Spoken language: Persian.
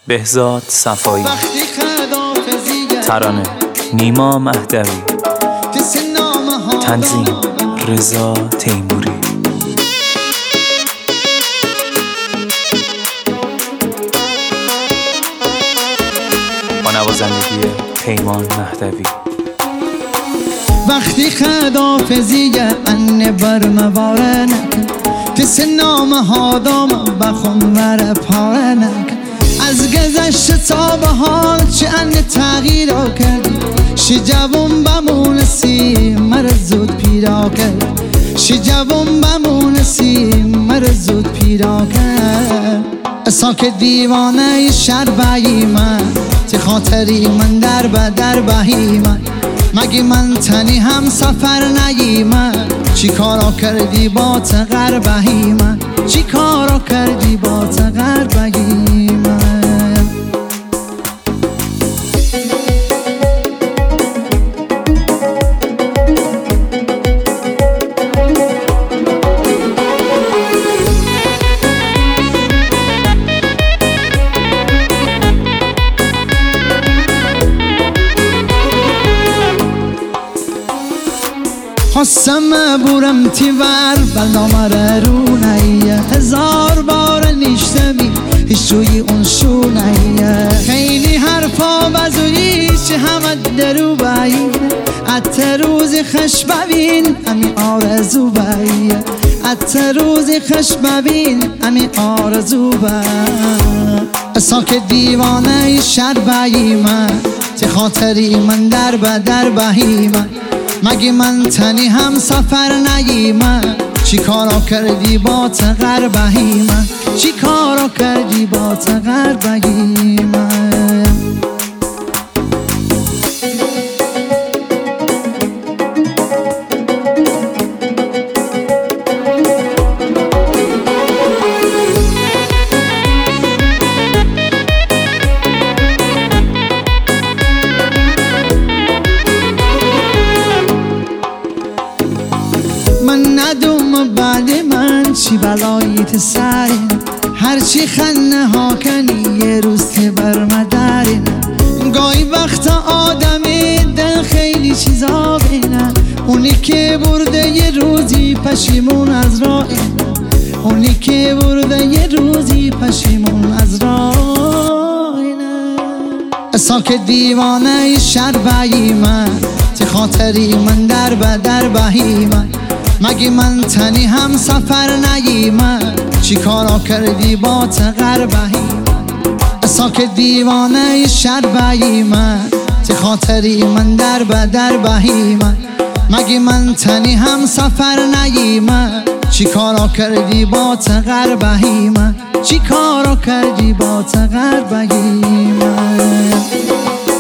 بهزاد صفایی. ترانه نیما مهدوی. تنظیم رضا تیموری. با نوازندگی پیمان مهدوی. وقتی خدافزی ان برمواره نکن کس نامه ها دام بخون مره پاره نکن از گذشت تا به حال چه ان تغییر کردی شی جوون بمونسی مر زود پیدا کرد شی جوون بمونسی مر زود پیدا کرد ساک دیوانه شر بایی من تی خاطری من در بهی من مگی من تنی هم سفر نگی من چی کارا کردی با تغر بهی من چی کارا کردی با تغر بهی من خواستم بورم تیور بلنامه رونیه هزار بار نیشتمی هیچ روی اون شونیه خیلی حرفا بزویی چه همه درو باییه حتی روزی خش ببین امی آرزو باییه حتی روزی خش ببین امی آرزو باییه ساک دیوانه شر بایی من تی خاطری من در بهی من مگی من تنی هم سفر نگی من چی کارا کردی با تغر بهی من چی کارا کردی با تغر بهی من من ندوم بعد من چی بلایت سرین هرچی خنه ها کنی یه روز که برمدارین گاهی وقت آدمی دل خیلی چیزا بینن اونی که برده یه روزی پشیمون از راه اونی که برده یه روزی پشیمون از راه ساک دیوانه شر بایی من تی خاطری من در بهی من مگی من تنی هم سفر نگی من چی کارا کردی با تغر بهی من ساک دیوانه شر بایی من تی خاطری من در بهی من مگی من تنی هم سفر نگی من چی کارا کردی با تغر بهی من چی کارا کردی با تغر بهی من